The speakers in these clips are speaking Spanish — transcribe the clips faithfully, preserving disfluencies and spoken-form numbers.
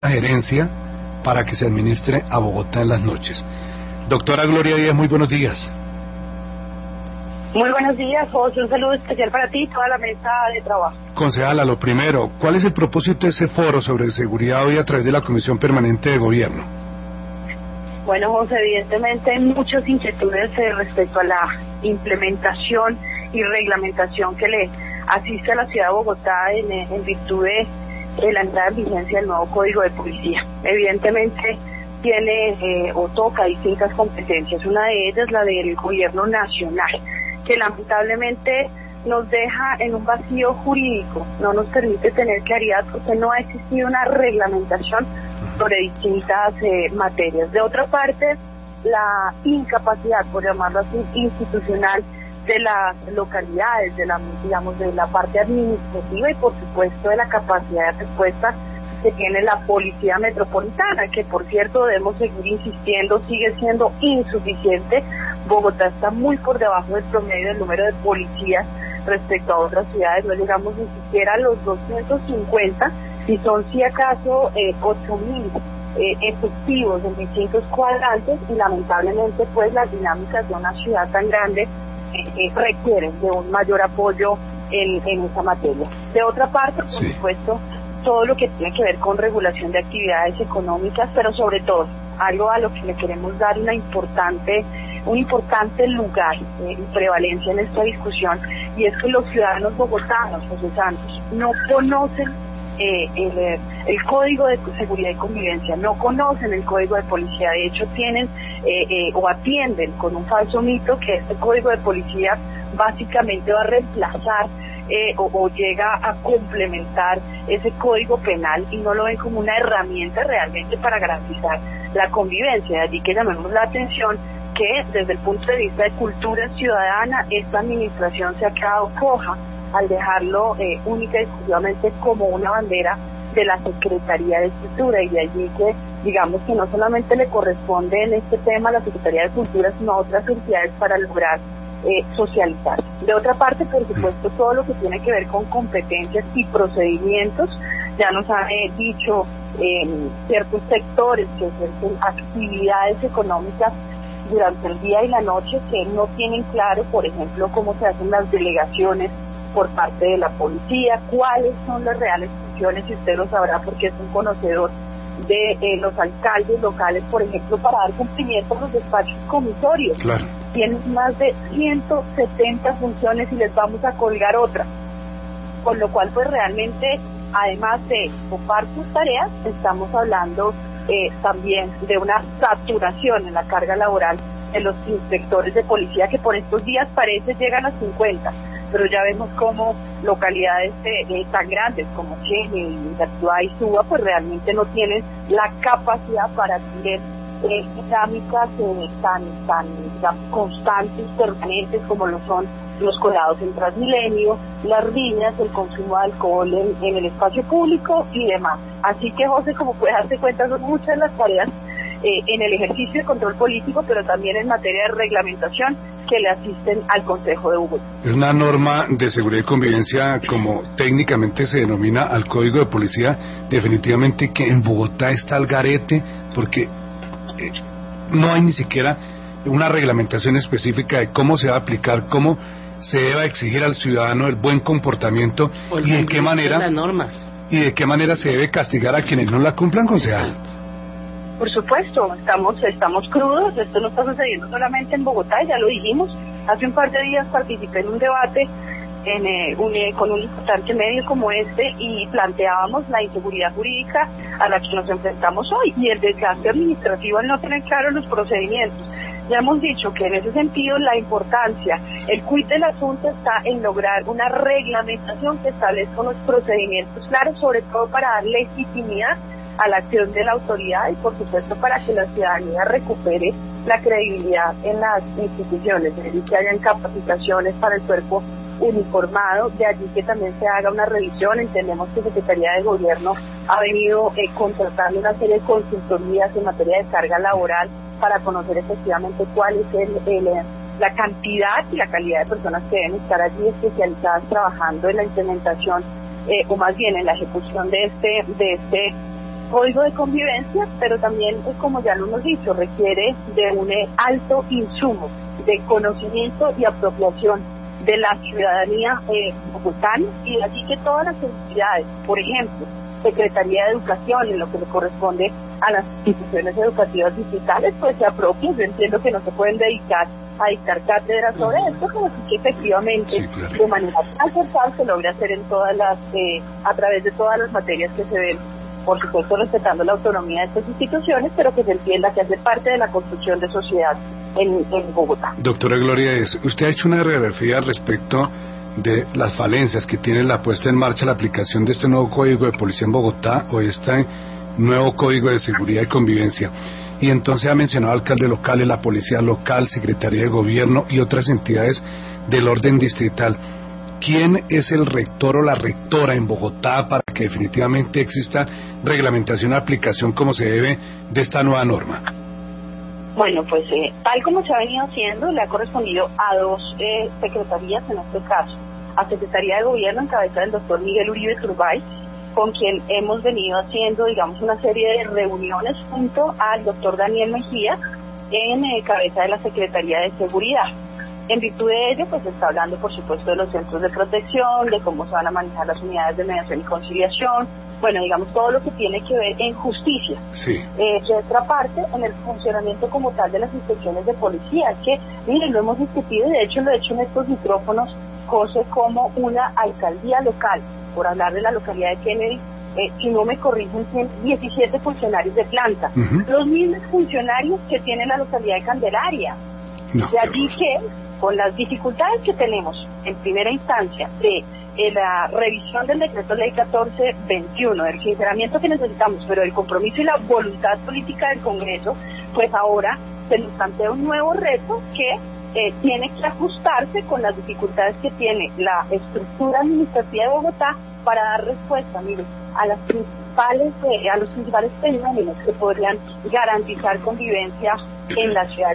gerencia para que se administre a Bogotá en las noches. Doctora Gloria Díaz, muy buenos días. Muy buenos días, José, un saludo especial para ti y toda la mesa de trabajo. Concejala, lo primero, ¿cuál es el propósito de ese foro sobre seguridad hoy a través de la Comisión Permanente de Gobierno? Bueno, José, evidentemente hay muchas inquietudes eh, respecto a la implementación y reglamentación que le asiste a la ciudad de Bogotá en, en virtud de, de la entrada en vigencia del nuevo Código de Policía. Evidentemente tiene eh, o toca distintas competencias, una de ellas la del gobierno nacional, que lamentablemente nos deja en un vacío jurídico, no nos permite tener claridad porque no ha existido una reglamentación sobre distintas eh, materias. De otra parte, la incapacidad, por llamarlo así, institucional de las localidades, de la, digamos, de la parte administrativa y por supuesto de la capacidad de respuesta que tiene la Policía Metropolitana, que por cierto debemos seguir insistiendo, sigue siendo insuficiente. Bogotá está muy por debajo del promedio del número de policías respecto a otras ciudades, no llegamos ni siquiera a los doscientos cincuenta, y son si acaso eh, ocho mil eh, efectivos en distintos cuadrantes, y lamentablemente pues las dinámicas de una ciudad tan grande eh, eh, requieren de un mayor apoyo en, en esa materia. De otra parte, por sí. supuesto, todo lo que tiene que ver con regulación de actividades económicas, pero sobre todo, algo a lo que le queremos dar una importante, un importante lugar eh, y prevalencia en esta discusión, y es que los ciudadanos bogotanos, José Santos, no conocen eh, el, el Código de Seguridad y Convivencia, no conocen el Código de Policía, de hecho tienen eh, eh, o atienden con un falso mito que este Código de Policía básicamente va a reemplazar Eh, o, o llega a complementar ese código penal, y no lo ven como una herramienta realmente para garantizar la convivencia. De allí que llamemos la atención que desde el punto de vista de cultura ciudadana esta administración se ha quedado coja al dejarlo eh, única y exclusivamente como una bandera de la Secretaría de Cultura, y de allí que digamos que no solamente le corresponde en este tema a la Secretaría de Cultura, sino a otras entidades para lograr Eh, socializar. De otra parte, por supuesto, todo lo que tiene que ver con competencias y procedimientos, ya nos han eh, dicho eh, ciertos sectores que ejercen actividades económicas durante el día y la noche que no tienen claro, por ejemplo, cómo se hacen las delegaciones por parte de la policía, cuáles son las reales funciones, y usted lo sabrá porque es un conocedor de eh, los alcaldes locales, por ejemplo, para dar cumplimiento a los despachos comisorios. Claro. Tienen más de ciento setenta funciones y les vamos a colgar otras, con lo cual pues realmente, además de ocupar sus tareas, estamos hablando eh, también de una saturación en la carga laboral de los inspectores de policía, que por estos días parece llegan a cincuenta, pero ya vemos como localidades eh, eh, tan grandes como Chene, Ingartúa y Suba pues realmente no tienen la capacidad para atender eh, dinámicas eh, tan, tan, tan constantes, permanentes como lo son los colados en Transmilenio, las riñas, el consumo de alcohol en, en el espacio público y demás. Así que, José, como puedes darte cuenta, son muchas las tareas eh, en el ejercicio de control político, pero también en materia de reglamentación que le asisten al Consejo de Bogotá. Es una norma de seguridad y convivencia, como técnicamente se denomina al Código de Policía, definitivamente que en Bogotá está al garete, porque eh, no hay ni siquiera una reglamentación específica de cómo se va a aplicar, cómo se debe exigir al ciudadano el buen comportamiento y de qué manera las normas. y de qué manera se debe castigar a quienes no la cumplan, concejal. Por supuesto, estamos estamos crudos, esto no está sucediendo solamente en Bogotá, ya lo dijimos. Hace un par de días participé en un debate en, eh, un, eh, con un importante medio como este, y planteábamos la inseguridad jurídica a la que nos enfrentamos hoy y el desgaste administrativo al no tener claros los procedimientos. Ya hemos dicho que en ese sentido la importancia, el quid del asunto está en lograr una reglamentación que establezca unos procedimientos claros, sobre todo para dar legitimidad a la acción de la autoridad y por supuesto para que la ciudadanía recupere la credibilidad en las instituciones, de allí que hayan capacitaciones para el cuerpo uniformado, de allí que también se haga una revisión. Entendemos que Secretaría de Gobierno ha venido eh, contratando una serie de consultorías en materia de carga laboral para conocer efectivamente cuál es el, el, la cantidad y la calidad de personas que deben estar allí especializadas trabajando en la implementación eh, o más bien en la ejecución de este de este código de convivencia, pero también, como ya lo hemos dicho, requiere de un alto insumo de conocimiento y apropiación de la ciudadanía eh, bogotana, y así que todas las entidades, por ejemplo, Secretaría de Educación, en lo que le corresponde a las instituciones educativas digitales, pues se apropien. Yo entiendo que no se pueden dedicar a dictar cátedras sobre esto, pero sí que efectivamente, sí, claro, de manera transversal se logra hacer en todas las, eh, a través de todas las materias que se ven, por supuesto respetando la autonomía de estas instituciones, pero que se entienda que hace parte de la construcción de sociedad en, en Bogotá. Doctora Gloria, usted ha hecho una radiografía respecto de las falencias que tiene la puesta en marcha, la aplicación de este nuevo Código de Policía en Bogotá o este nuevo Código de Seguridad y Convivencia. Y entonces ha mencionado alcaldes locales, la policía local, Secretaría de Gobierno y otras entidades del orden distrital. ¿Quién es el rector o la rectora en Bogotá para que definitivamente exista reglamentación y aplicación como se debe de esta nueva norma? Bueno, pues eh, tal como se ha venido haciendo, le ha correspondido a dos eh, secretarías en este caso, a Secretaría de Gobierno en cabeza del doctor Miguel Uribe Turbay, con quien hemos venido haciendo, digamos, una serie de reuniones junto al doctor Daniel Mejía en eh, cabeza de la Secretaría de Seguridad. En virtud de ello, pues se está hablando, por supuesto, de los centros de protección, de cómo se van a manejar las unidades de mediación y conciliación, bueno, digamos, todo lo que tiene que ver en justicia. Sí. Eh, de otra parte, en el funcionamiento como tal de las inspecciones de policía, que, miren, lo hemos discutido y de hecho lo he hecho en estos micrófonos, cosas como una alcaldía local, por hablar de la localidad de Kennedy, eh, si no me corrigen, tiene diecisiete funcionarios de planta, uh-huh. Los mismos funcionarios que tiene la localidad de Candelaria. No, de allí que, con las dificultades que tenemos en primera instancia de eh, la revisión del decreto ley catorce veintiuno, del sinceramiento que necesitamos, pero el compromiso y la voluntad política del Congreso, pues ahora se nos plantea un nuevo reto que eh, tiene que ajustarse con las dificultades que tiene la estructura administrativa de Bogotá para dar respuesta, miren, a las principales eh, a los principales fenómenos que podrían garantizar convivencia en la ciudad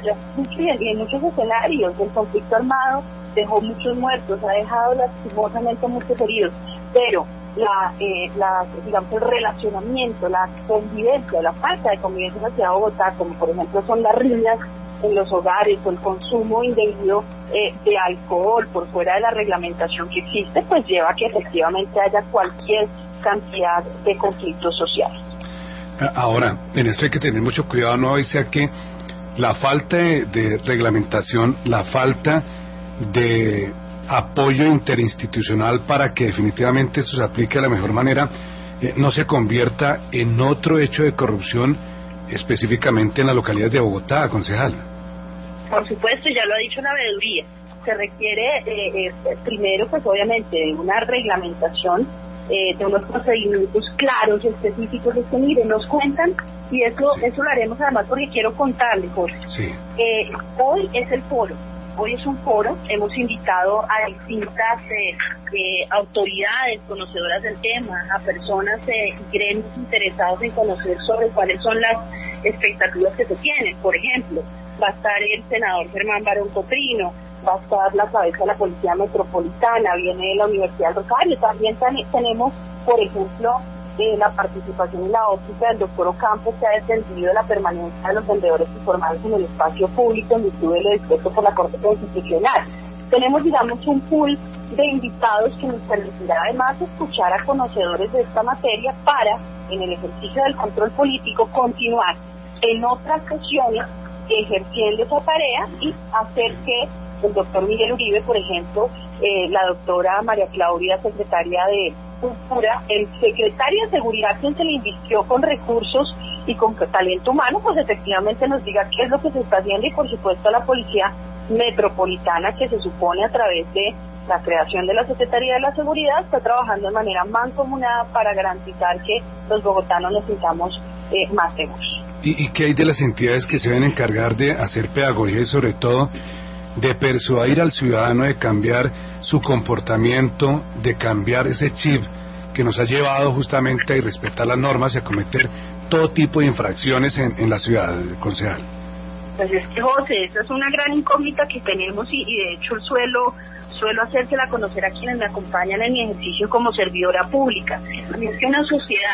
y en muchos escenarios. El conflicto armado dejó muchos muertos, ha dejado lastimosamente muchos heridos, pero la, eh, la, digamos, el relacionamiento, la convivencia, la falta de convivencia en la ciudad de Bogotá, como por ejemplo son las riñas en los hogares o el consumo indebido eh, de alcohol por fuera de la reglamentación que existe, pues lleva a que efectivamente haya cualquier cantidad de conflictos sociales. Ahora, en esto hay que tener mucho cuidado, no dice que la falta de, de reglamentación, la falta de apoyo interinstitucional para que definitivamente esto se aplique de la mejor manera, eh, no se convierta en otro hecho de corrupción específicamente en las localidades de Bogotá, concejal. Por supuesto, ya lo ha dicho la veeduría, se requiere eh, eh, primero, pues obviamente, de una reglamentación, eh, de unos procedimientos claros, específicos, es que miren, nos cuentan, y eso sí. eso lo haremos además porque quiero contarle, Jorge. Sí. Eh, hoy es el foro, hoy es un foro, hemos invitado a distintas eh, eh, autoridades conocedoras del tema, a personas eh, y gremios interesados en conocer sobre cuáles son las expectativas que se tienen. Por ejemplo, va a estar el senador Germán Barón Cotrino, va a estar la cabeza de la Policía Metropolitana, viene de la Universidad del Rosario, también ten- tenemos, por ejemplo, eh, la participación y la óptica del doctor Ocampo, que ha defendido la permanencia de los vendedores informales en el espacio público en virtud de lo dispuesto por la Corte Constitucional. Tenemos, digamos, un pool de invitados que nos permitirá además escuchar a conocedores de esta materia para, en el ejercicio del control político, continuar en otras sesiones ejerciendo esa tarea y hacer que el doctor Miguel Uribe, por ejemplo, eh, la doctora María Claudia, secretaria de Cultura, el secretario de Seguridad, quien se le invirtió con recursos y con talento humano, pues efectivamente nos diga qué es lo que se está haciendo, y por supuesto a la Policía Metropolitana, que se supone a través de la creación de la Secretaría de la Seguridad está trabajando de manera mancomunada para garantizar que los bogotanos nos sintamos eh, más seguros. ¿Y, ¿Y qué hay de las entidades que se deben encargar de hacer pedagogía y sobre todo de persuadir al ciudadano de cambiar su comportamiento, de cambiar ese chip que nos ha llevado justamente a irrespetar las normas y a cometer todo tipo de infracciones en, en la ciudad, concejal? Pues es que, José, esa es una gran incógnita que tenemos y, y de hecho suelo suelo hacérsela conocer a quienes me acompañan en mi ejercicio como servidora pública. Y es que una sociedad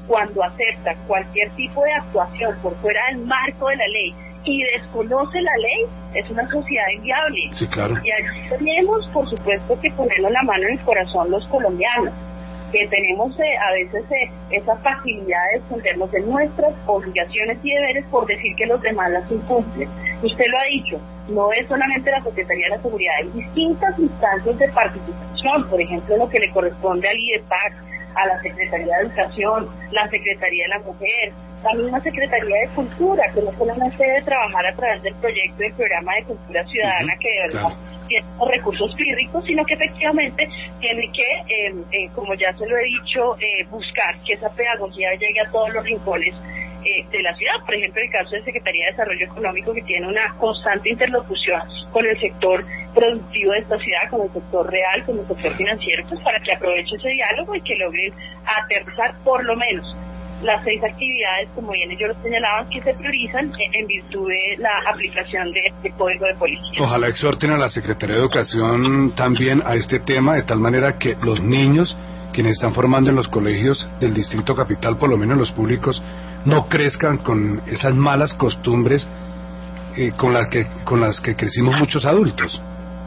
cuando acepta cualquier tipo de actuación por fuera del marco de la ley y desconoce la ley, es una sociedad inviable. Sí, claro. Y aquí tenemos, por supuesto, que ponernos la mano en el corazón los colombianos, que tenemos eh, a veces eh, esa facilidad de escondernos de nuestras obligaciones y deberes por decir que los demás las incumplen. Usted lo ha dicho, no es solamente la Secretaría de la Seguridad, hay distintas instancias de participación, por ejemplo, lo que le corresponde al IDEPAC, a la Secretaría de Educación, la Secretaría de la Mujer, también la Secretaría de Cultura, que no solamente debe trabajar a través del proyecto del programa de cultura ciudadana, uh-huh, que de verdad claro. tiene recursos pírricos, sino que efectivamente tiene que, eh, eh, como ya se lo he dicho, eh, buscar que esa pedagogía llegue a todos los rincones eh, de la ciudad. Por ejemplo, el caso de Secretaría de Desarrollo Económico, que tiene una constante interlocución con el sector productivo de esta ciudad, con el sector real, con el sector financiero, pues para que aproveche ese diálogo y que logren aterrizar por lo menos las seis actividades, como bien ellos lo señalaban, que se priorizan en virtud de la aplicación de este Código de Policía. Ojalá exhorten a la Secretaría de Educación también a este tema, de tal manera que los niños, quienes están formando en los colegios del Distrito Capital, por lo menos los públicos, no crezcan con esas malas costumbres eh, con, la que, con las que crecimos muchos adultos.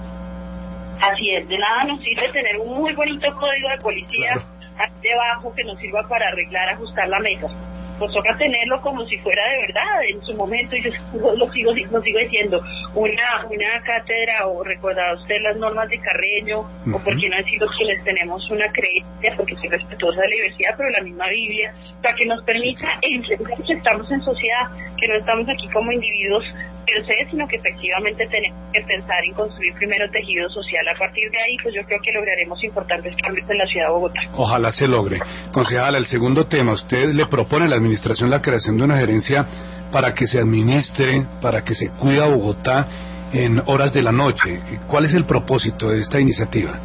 Así es, de nada nos sirve tener un muy bonito Código de Policía, claro, debajo, que nos sirva para arreglar, ajustar la mesa. Nos toca tenerlo como si fuera de verdad. En su momento, yo lo sigo, lo sigo diciendo, una una cátedra, o recordaba usted las normas de Carreño, uh-huh, o por qué no decirlo, quienes tenemos una creencia, porque soy respetuosa de la diversidad, pero la misma Biblia, para que nos permita entender que estamos en sociedad, que no estamos aquí como individuos per se, sino que efectivamente tenemos que pensar en construir primero tejido social. A partir de ahí, pues yo creo que lograremos importantes cambios en la ciudad de Bogotá. Ojalá se logre. Concejala, el segundo tema, usted le propone a la administración la creación de una gerencia para que se administre, para que se cuida Bogotá en horas de la noche. ¿Cuál es el propósito de esta iniciativa?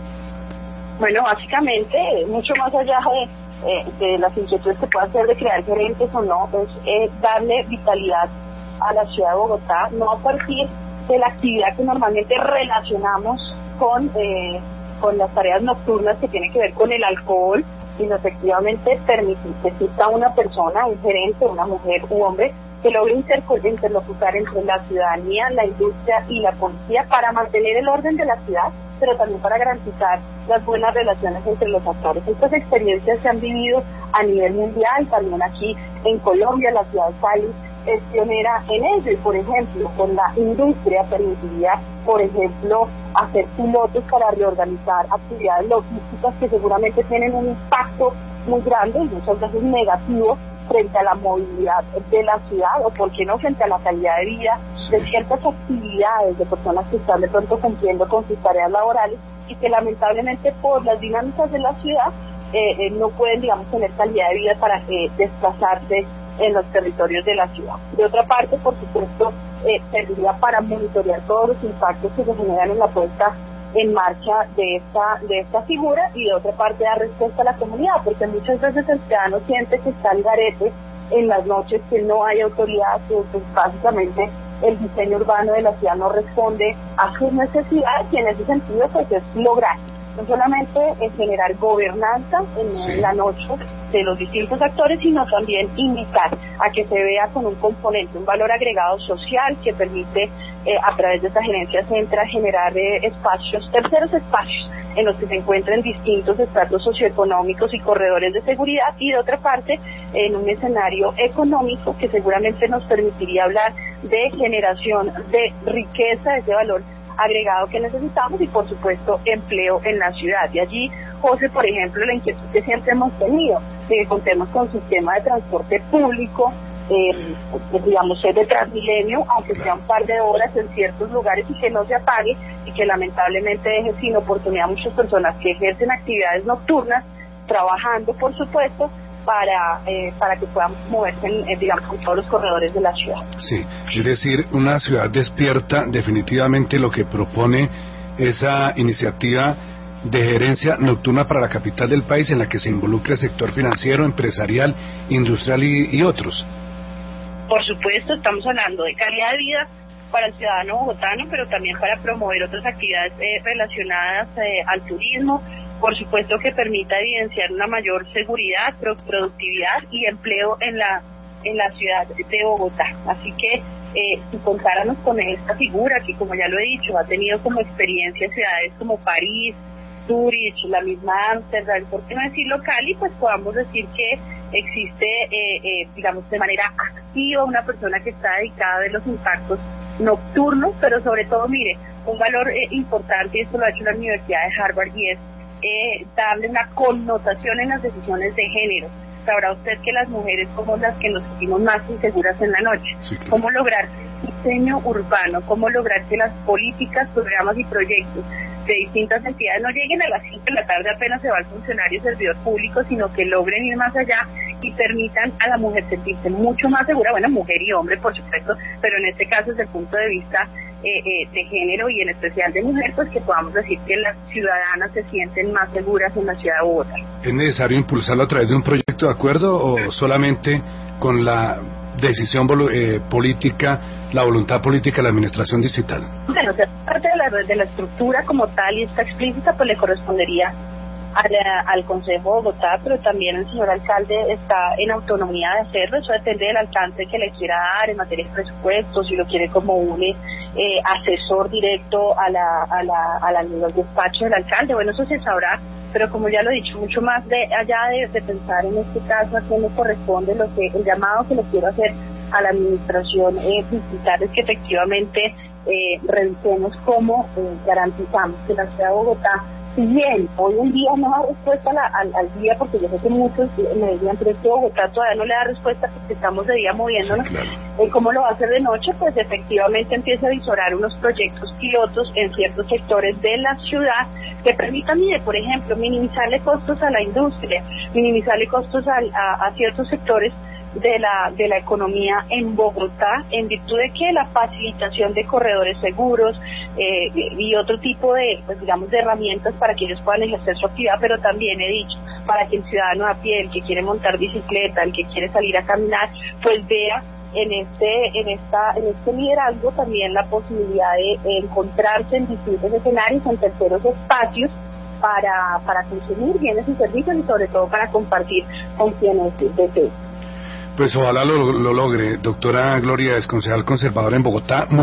Bueno, básicamente, mucho más allá de, eh, de las inquietudes que pueda hacer de crear gerentes o no, es eh, darle vitalidad a la ciudad de Bogotá, no a partir de la actividad que normalmente relacionamos con eh, con las tareas nocturnas que tienen que ver con el alcohol, sino efectivamente permitir que exista una persona, un gerente, una mujer u hombre, que logre interlocutar entre la ciudadanía, la industria y la policía para mantener el orden de la ciudad, pero también para garantizar las buenas relaciones entre los actores. Estas experiencias se han vivido a nivel mundial, también aquí en Colombia, la ciudad de Cali es pionera en ello, y por ejemplo, con la industria permitiría, por ejemplo, hacer pilotos para reorganizar actividades logísticas que seguramente tienen un impacto muy grande y muchas veces negativo frente a la movilidad de la ciudad, o por qué no frente a la calidad de vida de ciertas actividades de personas que están de pronto cumpliendo con sus tareas laborales y que lamentablemente por las dinámicas de la ciudad eh, eh, no pueden, digamos, tener calidad de vida para eh, desplazarse en los territorios de la ciudad. De otra parte, por supuesto, eh, serviría para monitorear todos los impactos que se generan en la puesta en marcha de esta de esta figura, y de otra parte dar respuesta a la comunidad, porque muchas veces el ciudadano siente que está al garete en las noches, que no hay autoridad, que pues, básicamente el diseño urbano de la ciudad no responde a sus necesidades, y en ese sentido pues es lograr no solamente en generar gobernanza en sí. la noche de los distintos actores, sino también invitar a que se vea con un componente, un valor agregado social que permite eh, a través de esta gerencia central generar eh, espacios, terceros espacios en los que se encuentren distintos estratos socioeconómicos y corredores de seguridad, y de otra parte en un escenario económico que seguramente nos permitiría hablar de generación de riqueza, de ese valor agregado que necesitamos, y por supuesto empleo en la ciudad. Y allí, José, por ejemplo, la inquietud que siempre hemos tenido de que contemos con un sistema de transporte público, eh, digamos, de Transmilenio, aunque sea un par de horas en ciertos lugares, y que no se apague, y que lamentablemente deje sin oportunidad a muchas personas que ejercen actividades nocturnas, trabajando, por supuesto, para eh, para que puedan moverse en, en, digamos, en todos los corredores de la ciudad. Sí, es decir, una ciudad despierta, definitivamente lo que propone esa iniciativa de gerencia nocturna para la capital del país, en la que se involucra el sector financiero, empresarial, industrial y, y otros. Por supuesto, estamos hablando de calidad de vida para el ciudadano bogotano, pero también para promover otras actividades eh, relacionadas eh, al turismo, por supuesto que permita evidenciar una mayor seguridad, productividad y empleo en la en la ciudad de Bogotá. Así que eh, si contáramos con esta figura que, como ya lo he dicho, ha tenido como experiencia ciudades como París, Zurich, la misma Ámsterdam, por qué no decirlo Cali, pues podamos decir que existe, eh, eh, digamos, de manera activa una persona que está dedicada a ver los impactos nocturnos, pero sobre todo, mire, un valor eh, importante, y esto lo ha hecho la Universidad de Harvard, y es eh, darle una connotación en las decisiones de género. Sabrá usted que las mujeres somos las que nos sentimos más inseguras en la noche. Sí, claro. ¿Cómo lograr diseño urbano? ¿Cómo lograr que las políticas, programas y proyectos de distintas entidades no lleguen a las cinco de la tarde apenas se va el funcionario servidor público, sino que logren ir más allá y permitan a la mujer sentirse mucho más segura, bueno, mujer y hombre, por supuesto, pero en este caso desde el punto de vista eh, eh, de género y en especial de mujer, pues que podamos decir que las ciudadanas se sienten más seguras en la ciudad de Bogotá. ¿Es necesario impulsarlo a través de un proyecto de acuerdo o solamente con la decisión eh, política, la voluntad política de la administración distrital? Bueno, o sea, parte de la, de la estructura como tal y está explícita, pues le correspondería a la, al Consejo de Bogotá, pero también el señor alcalde está en autonomía de hacerlo. Eso depende del alcance que le quiera dar en materia de presupuestos, si lo quiere como un eh, asesor directo a la, a la, a la, al despacho del alcalde. Bueno, eso se sabrá, pero como ya lo he dicho, mucho más de allá de, de pensar en este caso a quién le corresponde, lo que el llamado que le quiero hacer a la administración eh, distrital es que efectivamente eh, revisemos cómo eh, garantizamos que la ciudad de Bogotá, si bien hoy en día no da respuesta a la, al, al día, porque yo sé que muchos me decían, pero es que Bogotá todavía no le da respuesta porque estamos de día moviéndonos, sí, claro. eh, ¿cómo lo va a hacer de noche? Pues efectivamente empieza a visorar unos proyectos pilotos en ciertos sectores de la ciudad que permitan, mire, por ejemplo, minimizarle costos a la industria, minimizarle costos a, a, a ciertos sectores de la de la economía en Bogotá, en virtud de que la facilitación de corredores seguros eh, y otro tipo de, pues digamos, de herramientas para que ellos puedan ejercer su actividad, pero también he dicho, para que el ciudadano a pie, el que quiere montar bicicleta, el que quiere salir a caminar, pues vea en este en esta en este liderazgo también la posibilidad de encontrarse en distintos escenarios, en terceros espacios, para para consumir bienes y servicios y sobre todo para compartir con quienes deseen. Pues ojalá lo, lo logre. Doctora Gloria, es concejal conservadora en Bogotá.